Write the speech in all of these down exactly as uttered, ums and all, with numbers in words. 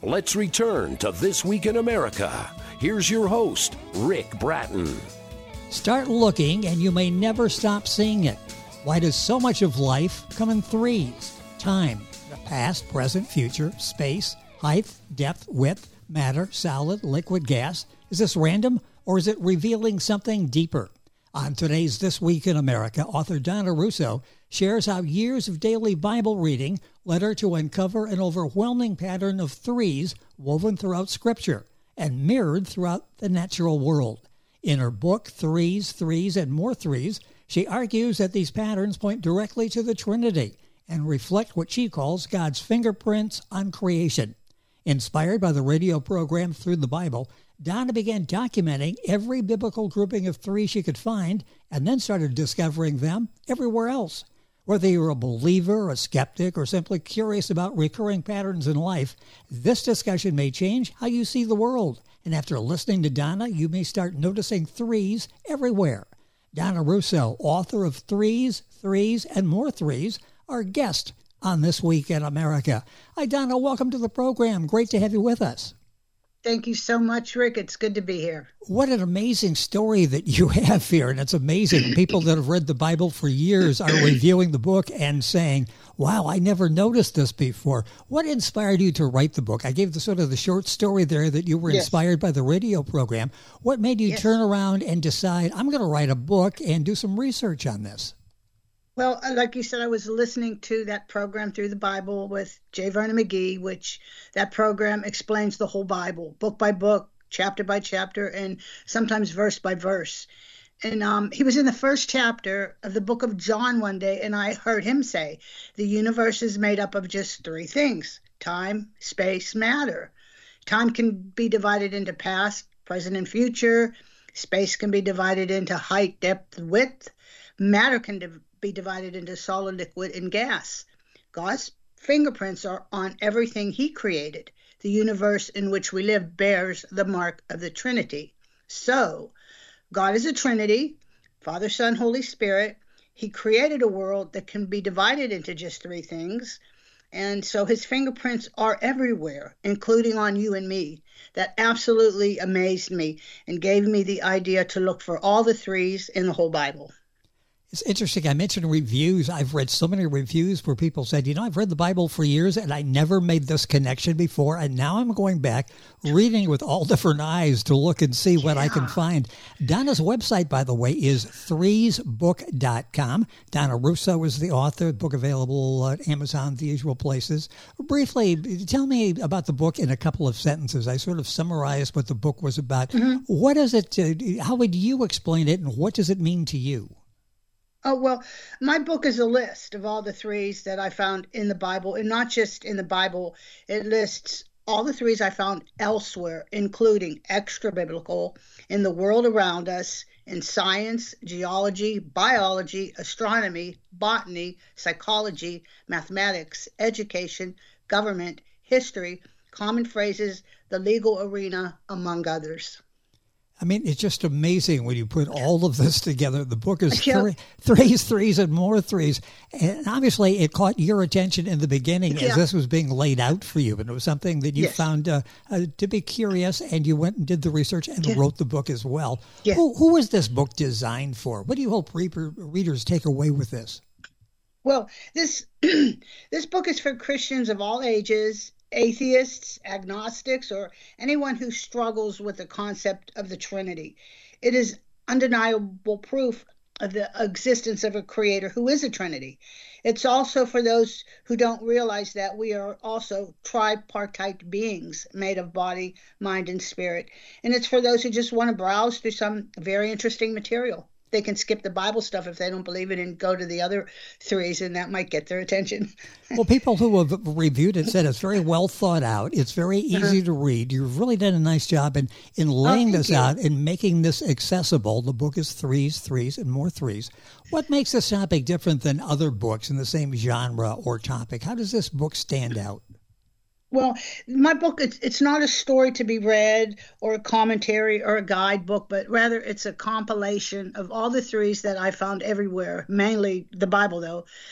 Let's return to This Week in America. Here's your host, Rick Bratton. Start looking and you may never stop seeing it. Why does so much of life come in threes? Time, the past, present, future, space, height, depth, width, matter, solid, liquid, gas. Is this random or is it revealing something deeper? On today's This Week in America, author Donna Russo shares how years of daily Bible reading led her to uncover an overwhelming pattern of threes woven throughout Scripture and mirrored throughout the natural world. In her book, Threes, Threes, and More Threes, she argues that these patterns point directly to the Trinity and reflect what she calls God's fingerprints on creation. Inspired by the radio program Through the Bible, Donna began documenting every biblical grouping of three she could find and then started discovering them everywhere else. Whether you're a believer, a skeptic, or simply curious about recurring patterns in life, this discussion may change how you see the world. And after listening to Donna, you may start noticing threes everywhere. Donna Russo, author of Threes, Threes, and More Threes, our guest on This Week in America. Hi, Donna. Welcome to the program. Great to have you with us. Thank you so much, Rick. It's good to be here. What an amazing story that you have here, and it's amazing. People that have read the Bible for years are reviewing the book and saying, wow, I never noticed this before. What inspired you to write the book? I gave the sort of the short story there that you were yes. inspired by the radio program. What made you yes. turn around and decide, I'm going to write a book and do some research on this? Well, like you said, I was listening to that program Through the Bible with J. Vernon McGee, which that program explains the whole Bible, book by book, chapter by chapter, and sometimes verse by verse. And um, he was in the first chapter of the book of John one day, and I heard him say, the universe is made up of just three things: time, space, matter. Time can be divided into past, present, and future. Space can be divided into height, depth, width. Matter can div- be divided into solid, liquid, and gas. God's fingerprints are on everything he created. The universe in which we live bears the mark of the Trinity. So, God is a Trinity, Father, Son, Holy Spirit. He created a world that can be divided into just three things. And so his fingerprints are everywhere, including on you and me. That absolutely amazed me and gave me the idea to look for all the threes in the whole Bible. It's interesting. I mentioned reviews. I've read so many reviews where people said, you know, I've read the Bible for years and I never made this connection before. And now I'm going back, reading with all different eyes to look and see what yeah. I can find. Donna's website, by the way, is threes book dot com. Donna Russo is the author. The book available at Amazon, the usual places. Briefly, tell me about the book in a couple of sentences. I sort of summarized what the book was about. Mm-hmm. What is it? Uh, how would you explain it and what does it mean to you? Oh, well, my book is a list of all the threes that I found in the Bible, and not just in the Bible. It lists all the threes I found elsewhere, including extra-biblical, in the world around us, in science, geology, biology, astronomy, botany, psychology, mathematics, education, government, history, common phrases, the legal arena, among others. I mean, it's just amazing when you put all of this together. The book is three, threes, threes, and more threes. And obviously, it caught your attention in the beginning yeah. as this was being laid out for you. And it was something that you yes. found uh, uh, to be curious, and you went and did the research and yeah. wrote the book as well. Yeah. Who, who is this book designed for? What do you hope re- readers take away with this? Well, this this book is for Christians of all ages, atheists, agnostics, or anyone who struggles with the concept of the Trinity. It is undeniable proof of the existence of a creator who is a Trinity. It's also for those who don't realize that we are also tripartite beings made of body, mind, and spirit. And it's for those who just want to browse through some very interesting material. They can skip the Bible stuff if they don't believe it and go to the other threes, and that might get their attention. Well, people who have reviewed it said it's very well thought out. It's very easy uh-huh. to read. You've really done a nice job in, in laying oh, this you. out and making this accessible. The book is Threes, Threes, and More Threes. What makes this topic different than other books in the same genre or topic? How does this book stand out? Well, my book, it's, it's not a story to be read or a commentary or a guidebook, but rather it's a compilation of all the threes that I found everywhere, mainly the Bible, though.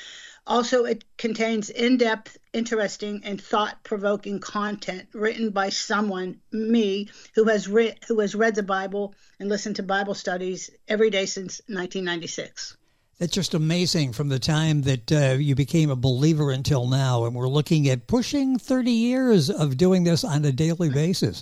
Also, it contains in-depth, interesting, and thought-provoking content written by someone, me, who has re- who has read the Bible and listened to Bible studies every day since nineteen ninety-six. That's just amazing from the time that uh, you became a believer until now. And we're looking at pushing thirty years of doing this on a daily basis.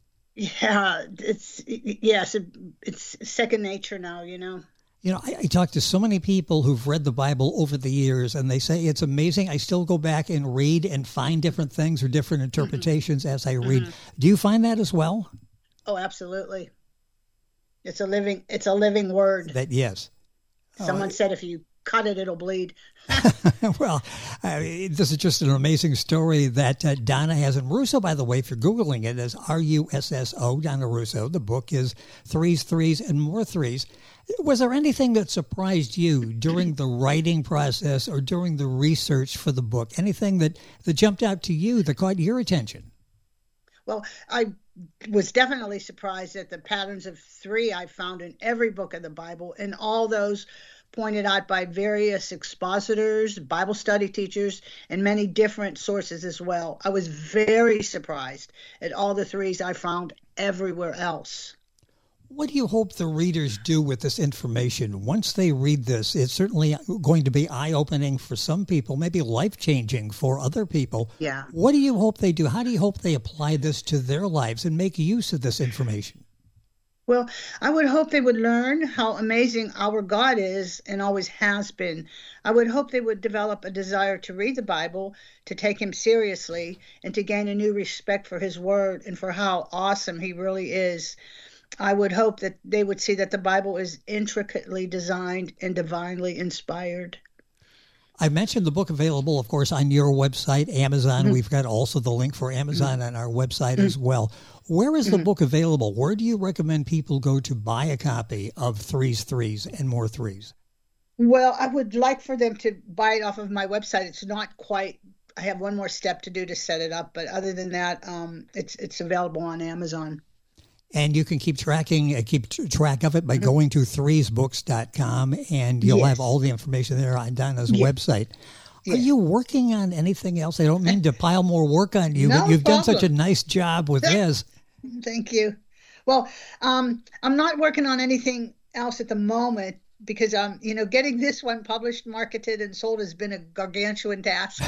Yeah, it's, yes, it, it's second nature now, you know. You know, I, I talk to so many people who've read the Bible over the years, and they say it's amazing. I still go back and read and find different things or different interpretations mm-hmm. as I read. Mm-hmm. Do you find that as well? Oh, absolutely. It's a living, it's a living word. That yes. Someone oh, said if you cut it, it'll bleed. Well, uh, this is just an amazing story that uh, Donna has. And Russo, by the way, if you're Googling it, is R U S S O, Donna Russo. The book is Threes, Threes, and More Threes. Was there anything that surprised you during the writing process or during the research for the book? Anything that, that jumped out to you that caught your attention? Well, I was definitely surprised at the patterns of three I found in every book of the Bible, and all those pointed out by various expositors, Bible study teachers, and many different sources as well. I was very surprised at all the threes I found everywhere else. What do you hope the readers do with this information? Once they read this, it's certainly going to be eye-opening for some people, maybe life-changing for other people. Yeah. What do you hope they do? How do you hope they apply this to their lives and make use of this information? Well, I would hope they would learn how amazing our God is and always has been. I would hope they would develop a desire to read the Bible, to take him seriously, and to gain a new respect for his word and for how awesome he really is. I would hope that they would see that the Bible is intricately designed and divinely inspired. I mentioned the book available, of course, on your website, Amazon. Mm-hmm. We've got also the link for Amazon mm-hmm. on our website mm-hmm. as well. Where is the mm-hmm. book available? Where do you recommend people go to buy a copy of Threes, Threes, and More Threes? Well, I would like for them to buy it off of my website. It's not quite, I have one more step to do to set it up, but other than that, um, it's it's available on Amazon. And you can keep tracking, uh, keep t- track of it by mm-hmm. going to threes books dot com, and you'll yes. have all the information there on Donna's yes. website. Yes. Are you working on anything else? I don't mean to pile more work on you, no but you've problem. done such a nice job with this. Thank you. Well, um, I'm not working on anything else at the moment because, um, you know, getting this one published, marketed, and sold has been a gargantuan task.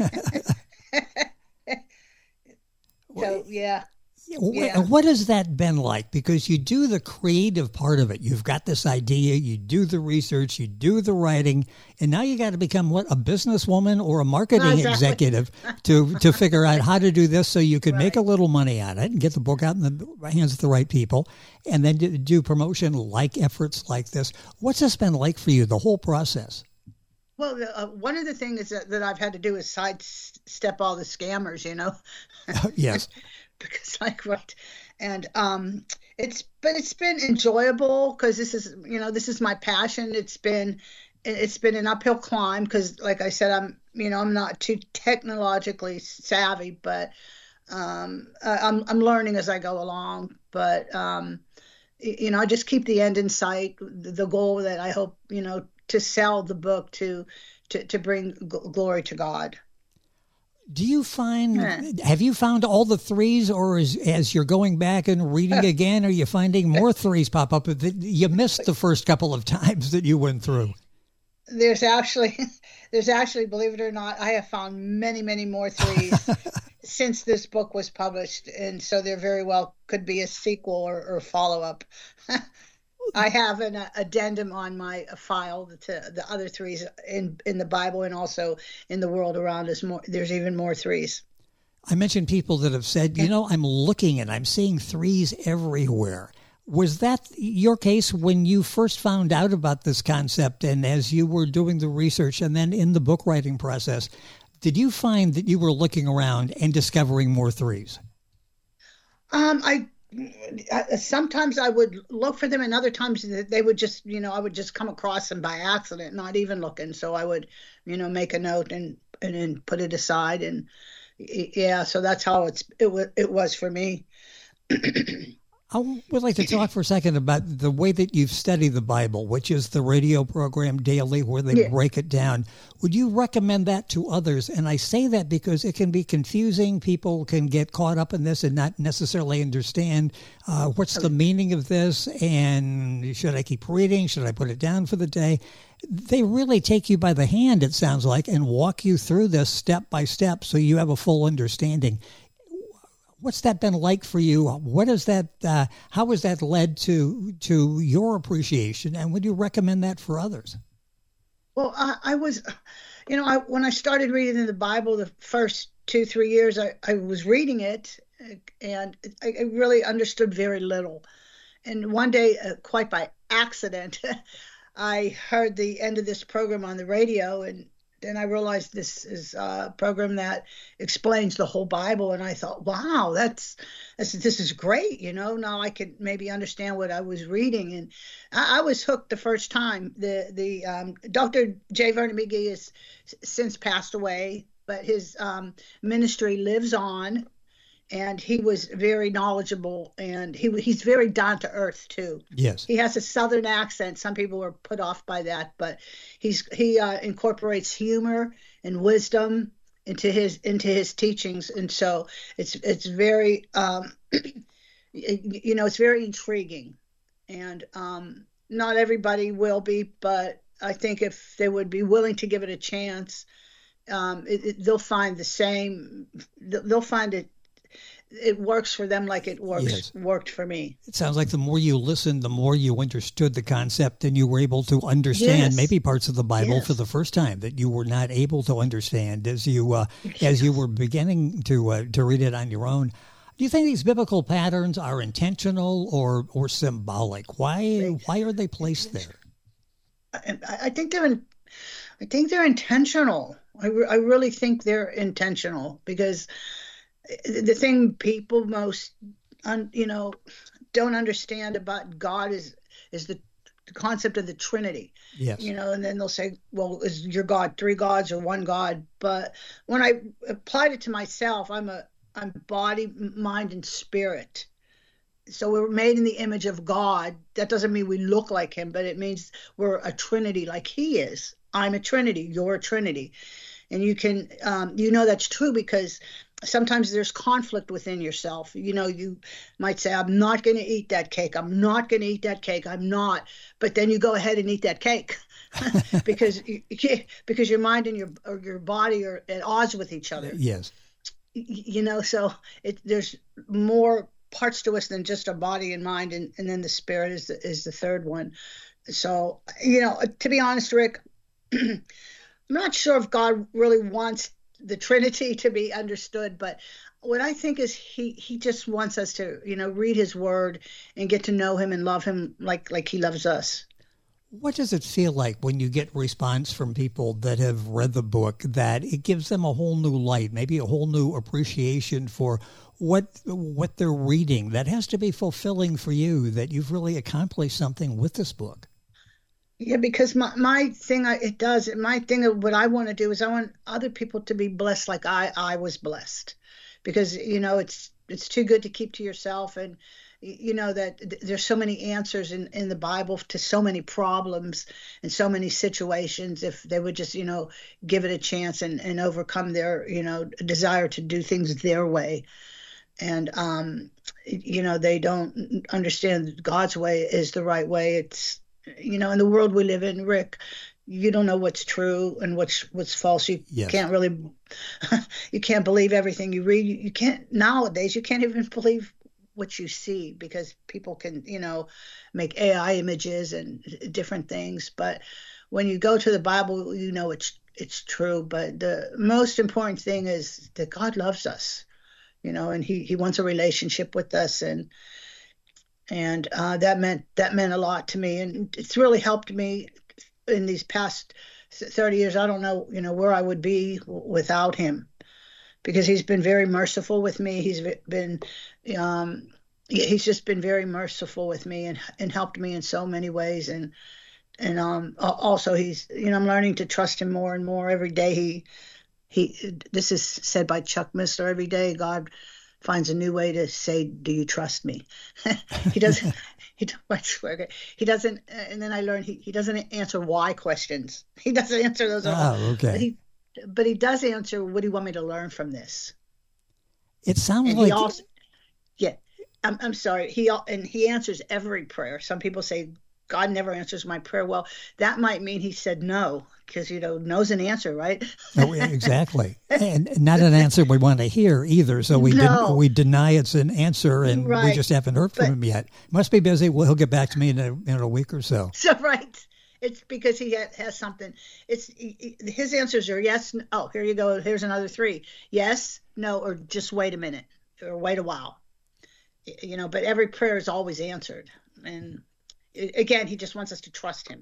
So, yeah. Yeah. What has that been like? Because you do the creative part of it. You've got this idea, you do the research, you do the writing, and now you got to become what, a businesswoman or a marketing exactly. executive to to figure out how to do this so you can right. make a little money on it and get the book out in the hands of the right people, and then do promotion like efforts like this. What's this been like for you, the whole process? Well, uh, one of the things that, that I've had to do is sidestep all the scammers, you know. Yes. Because like what, and um, it's but it's been enjoyable because this is you know this is my passion. It's been it's been an uphill climb because like I said I'm you know I'm not too technologically savvy, but um, I'm I'm learning as I go along. But um, you know I just keep the end in sight. The goal that I hope you know to sell the book to to to bring g- glory to God. Do you find, yeah. have you found all the threes, or is, as you're going back and reading again, are you finding more threes pop up that you missed the first couple of times that you went through? There's actually, there's actually, believe it or not, I have found many, many more threes since this book was published. And so there very well could be a sequel or, or follow-up. I have an uh, addendum on my file to the other threes in, in the Bible and also in the world around us. More, there's even more threes. I mentioned people that have said, you know, I'm looking and I'm seeing threes everywhere. Was that your case when you first found out about this concept and as you were doing the research and then in the book writing process, did you find that you were looking around and discovering more threes? Um, I Sometimes I would look for them, and other times they would just, you know, I would just come across them by accident, not even looking. So I would, you know, make a note and and then put it aside, and yeah, so that's how it's it was it was for me. I would like to talk for a second about the way that you've studied the Bible, which is the radio program Daily, where they Yeah. break it down. Would you recommend that to others? And I say that because it can be confusing. People can get caught up in this and not necessarily understand uh, what's the meaning of this, and should I keep reading? Should I put it down for the day? They really take you by the hand, it sounds like, and walk you through this step by step so you have a full understanding. What's that been like for you? What is that? Uh, how has that led to to your appreciation? And would you recommend that for others? Well, I, I was, you know, I, when I started reading the Bible, the first two, three years, I, I was reading it, and I, I really understood very little. And one day, uh, quite by accident, I heard the end of this program on the radio, and then I realized this is a program that explains the whole Bible, and I thought, wow, that's, that's this is great. You know, now I could maybe understand what I was reading, and I, I was hooked the first time. The the um, Doctor J. Vernon McGee has since passed away, but his um, ministry lives on, and he was very knowledgeable, and he he's very down to earth too. Yes, he has a Southern accent. Some people were put off by that, but he's he uh, incorporates humor and wisdom into his into his teachings, and so it's it's very um, you know it's very intriguing, and um, not everybody will be, but I think if they would be willing to give it a chance, um, it, it, they'll find the same. They'll find it. It works for them like it works yes. worked for me. It sounds like the more you listened, the more you understood the concept, and you were able to understand yes. maybe parts of the Bible yes. for the first time that you were not able to understand as you uh, as you were beginning to uh, to read it on your own. Do you think these biblical patterns are intentional or or symbolic? Why why are they placed there? I, I think they're in, I think they're intentional. I, re- I really think they're intentional, because the thing people most, un, you know, don't understand about God is is the, the concept of the Trinity. Yes. You know, and then they'll say, well, is your God three gods or one God? But when I applied it to myself, I'm a I'm body, mind, and spirit. So we're made in the image of God. That doesn't mean we look like him, but it means we're a Trinity like he is. I'm a Trinity. You're a Trinity. And you can, um, you know, that's true, because sometimes there's conflict within yourself. You know, you might say, I'm not going to eat that cake. I'm not going to eat that cake. I'm not. But then you go ahead and eat that cake because you, because your mind and your or your body are at odds with each other. Yes. You know, so it, there's more parts to us than just our body and mind, and, and then the spirit is the, is the third one. So, you know, to be honest, Rick, I'm not sure if God really wants the Trinity to be understood, but what I think is he he just wants us to, you know, read his word and get to know him and love him like like he loves us. What does it feel like when you get response from people that have read the book, that it gives them a whole new light, maybe a whole new appreciation for what what they're reading? That has to be fulfilling for you, that you've really accomplished something with this book. Yeah, because my, my thing, it does, my thing of what I want to do is I want other people to be blessed like I, I was blessed. Because, you know, it's it's too good to keep to yourself. And, you know, that there's so many answers in, in the Bible to so many problems and so many situations, if they would just, you know, give it a chance and, and overcome their, you know, desire to do things their way. And, um, you know, they don't understand God's way is the right way. It's, you know, in the world we live in, Rick, you don't know what's true and what's what's false. You yes. can't really, you can't believe everything you read. You can't, nowadays, you can't even believe what you see, because people can, you know, make A I images and different things. But when you go to the Bible, you know it's it's true. But the most important thing is that God loves us, you know, and he, he wants a relationship with us. And And uh, that meant that meant a lot to me, and it's really helped me in these past thirty years. I don't know, you know, where I would be without him, because he's been very merciful with me. He's been, um, he's just been very merciful with me and and helped me in so many ways. And and um, also he's, you know, I'm learning to trust him more and more every day. He he. This is said by Chuck Missler. Every day, God finds a new way to say, "Do you trust me?" he doesn't. He, I swear, he doesn't. And then I learned he, he doesn't answer why questions. He doesn't answer those at all. Oh, okay. But he, but he does answer, "What do you want me to learn from this?" It sounds and like. He also, yeah, I'm, I'm sorry. He and he answers every prayer. Some people say God never answers my prayer. Well, that might mean he said no, because, you know, no's an answer, right? Oh, exactly. And not an answer we want to hear either. So we No. den- we deny it's an answer, and we Right. just haven't heard from But- him yet. Must be busy. Well, he'll get back to me in a, in a week or so. So, right. It's because he ha- has something. It's he, he- his answers are yes. n- Oh, here you go. Here's another three. Yes, no, or just wait a minute, or wait a while. Y- You know, but every prayer is always answered. And i- again, he just wants us to trust him.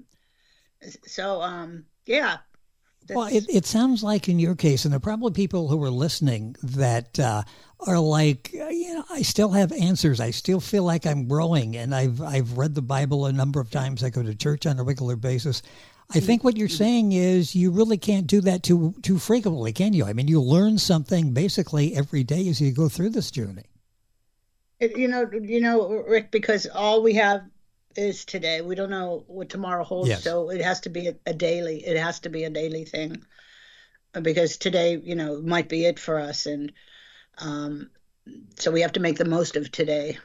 So, um, yeah. Well, that's- it, it sounds like in your case, and there are probably people who are listening that uh, are like, uh, you know, I still have answers. I still feel like I'm growing, and I've I've read the Bible a number of times. I go to church on a regular basis. I think what you're saying is you really can't do that too too frequently, can you? I mean, you learn something basically every day as you go through this journey. It, you know, you know, Rick, because all we have is today. We don't know what tomorrow holds, Yes. so it has to be a, a daily. It has to be a daily thing, because today, you know, might be it for us, and um, so we have to make the most of today.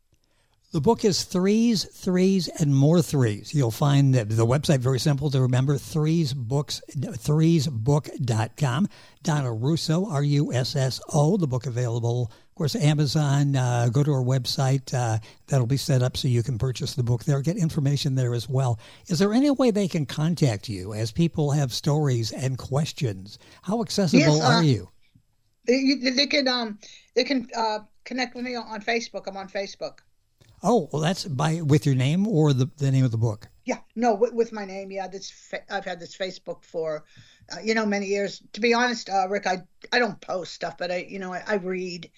The book is Threes, Threes, and More Threes. You'll find the, the website very simple to remember, threes books, threes book dot com. Donna Russo, R U S S O, the book available, of course, Amazon. Uh, go to our website. Uh, that'll be set up so you can purchase the book there, get information there as well. Is there any way they can contact you as people have stories and questions? How accessible Yes, uh, are you? They, they can um they can uh, connect with me on, on Facebook. I'm on Facebook. Oh, well, that's by with your name or the, the name of the book? Yeah, no, with, with my name. Yeah, this fa- I've had this Facebook for, uh, you know, many years. To be honest, uh, Rick, I I don't post stuff, but I, you know, I, I read,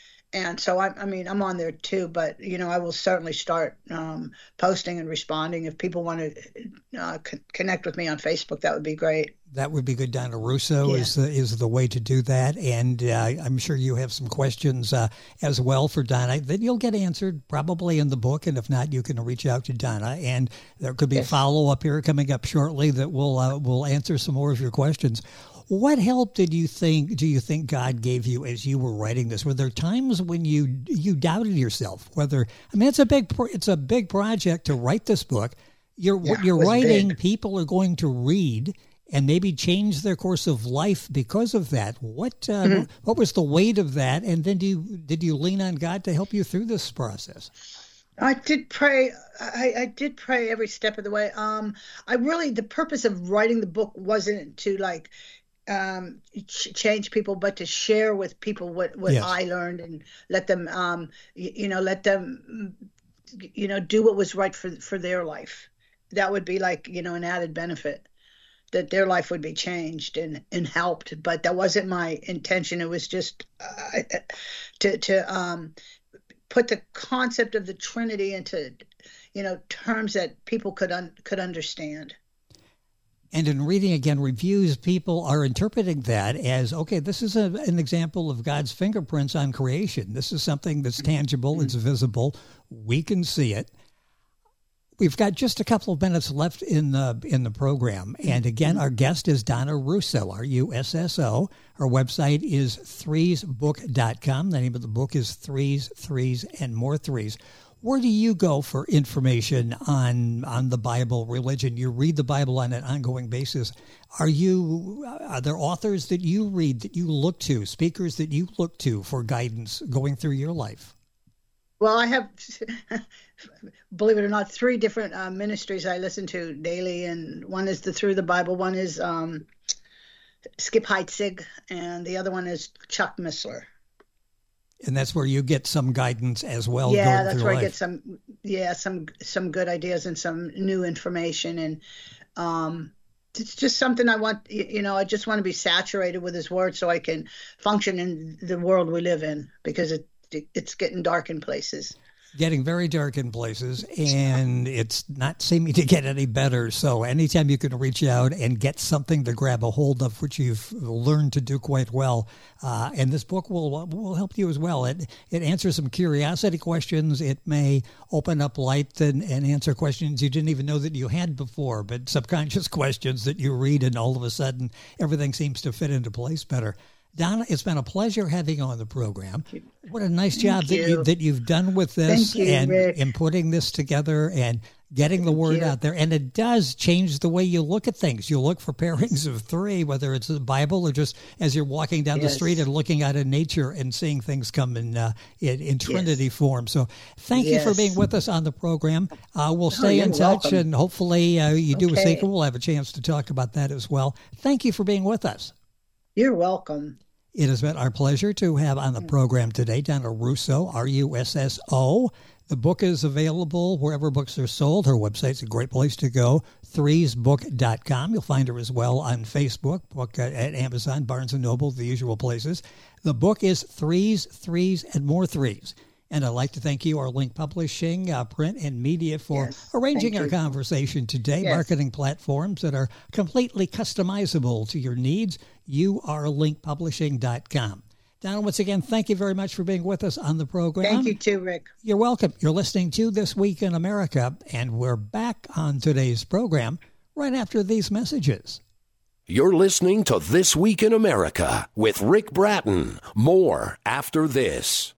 and so I, I mean, I'm on there too. But you know, I will certainly start um, posting and responding if people want to uh, c- connect with me on Facebook. That would be great. That would be good. Donna Russo Yeah. is the, is the way to do that. And uh, I'm sure you have some questions uh, as well for Donna that you'll get answered probably in the book. And if not, you can reach out to Donna. And there could be Yes. follow up here coming up shortly that will uh, will answer some more of your questions. What help did you think do you think God gave you as you were writing this? Were there times when you you doubted yourself? Whether I mean, it's a big pro- it's a big project to write this book. You're Yeah, you're it was writing. big. People are going to read and maybe change their course of life because of that. What uh, Mm-hmm. what was the weight of that? And then do you, did you lean on God to help you through this process? I did pray. I, I did pray every step of the way. Um, I really, the purpose of writing the book wasn't to like um, ch- change people, but to share with people what, what Yes. I learned and let them, um, you, you know, let them, you know, do what was right for for their life. That would be like, you know, an added benefit, that their life would be changed and, and helped. But that wasn't my intention. It was just uh, to to um, put the concept of the Trinity into, you know, terms that people could un- could understand. And in reading again reviews, people are interpreting that as, okay, this is a, an example of God's fingerprints on creation. This is something that's tangible, it's visible, we can see it. We've got just a couple of minutes left in the in the program. And again, our guest is Donna Russo, R U S S O. Her website is threes book dot com. The name of the book is Threes, Threes, and More Threes. Where do you go for information on on the Bible, religion? You read the Bible on an ongoing basis. Are you are there authors that you read, that you look to, speakers that you look to for guidance going through your life? Well, I have, believe it or not, three different uh, ministries I listen to daily, and one is the Through the Bible, one is um, Skip Heitzig, and the other one is Chuck Missler. And that's where you get some guidance as well. Yeah, going that's through where life. I get some, yeah, some some good ideas and some new information, and um, it's just something I want. You you know, I just want to be saturated with His Word so I can function in the world we live in, because it it's getting dark in places. getting very dark in places, and it's not seeming to get any better. So anytime you can reach out and get something to grab a hold of, which you've learned to do quite well, uh, and this book will will help you as well. It it answers some curiosity questions. It may open up light and, and answer questions you didn't even know that you had before, but subconscious questions that you read, and all of a sudden everything seems to fit into place better. Donna, it's been a pleasure having you on the program. What a nice job Thank that you. you that you've done with this Thank you, and Rick. in putting this together and getting the Thank word you. out there. And it does change the way you look at things. You look for pairings of three, whether it's the Bible or just as you're walking down the Yes. street and looking out at nature and seeing things come in uh, in, in Trinity Yes. form. So thank you for Yes. being with us on the program. Uh, we'll stay you're in touch, welcome. and hopefully uh, you do a Okay. sequel. We'll have a chance to talk about that as well. Thank you for being with us. You're welcome. It has been our pleasure to have on the program today Donna Russo, R U S S O. The book is available wherever books are sold. Her website's a great place to go, threes book dot com. You'll find her as well on Facebook, book at Amazon, Barnes and Noble, the usual places. The book is Threes, Threes, and More Threes. And I'd like to thank you, our Link Publishing, uh, Print and Media, for Yes, arranging thank our you. conversation today. Yes. Marketing platforms that are completely customizable to your needs. You are link publishing dot com. Donna, once again, thank you very much for being with us on the program. Thank you too, Rick. You're welcome. You're listening to This Week in America, and we're back on today's program right after these messages. You're listening to This Week in America with Rick Bratton. More after this.